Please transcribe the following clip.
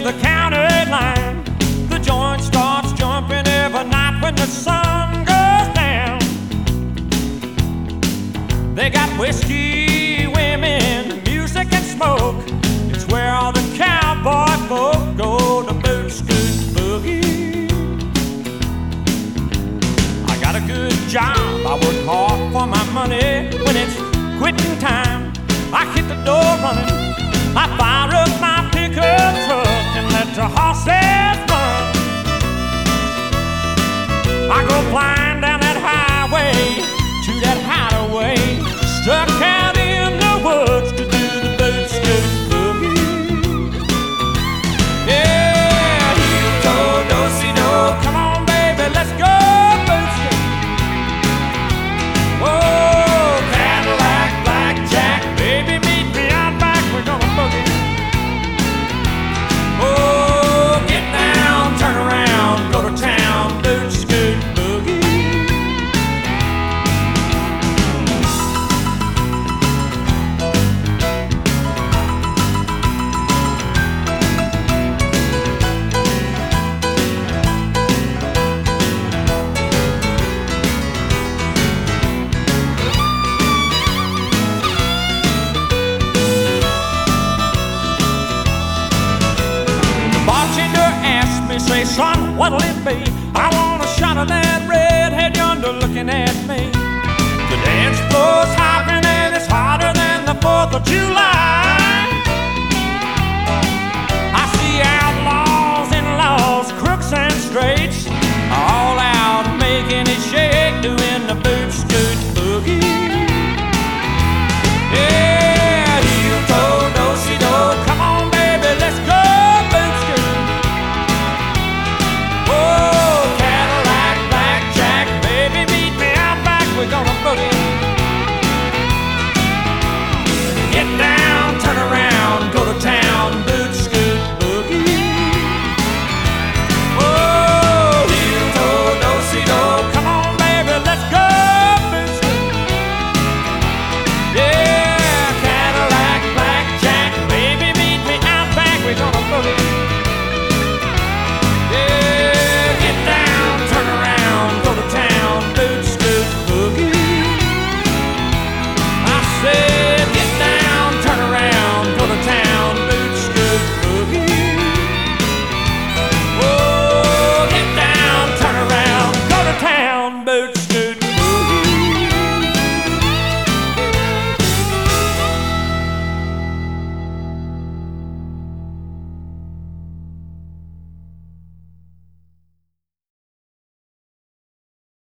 the county line. The joint starts jumping every night when the sun goes down. They got whiskey, women, music and smoke. It's where all the cowboy folk go to boot, scoot, boogie. I got a good job, I work hard for my money. When it's quitting time, I hit the door running. I fire up my pickup truck and let the horses run. I go flying down that highway to that hideaway, stuck out in the woods to do the boot, scoot, boogie. Yeah, heel toe, do-si-do, come on baby, let's go boot, scoot. Whoa, Cadillac, blackjack, baby, meet me out back, we're gonna boogie. Oh, get down, turn around, go to town, boot, scoot, boogie. Say, son, what'll it be? I want a shot of that redhead yonder looking at me. The dance floor's hopping and it's hotter than the 4th of July.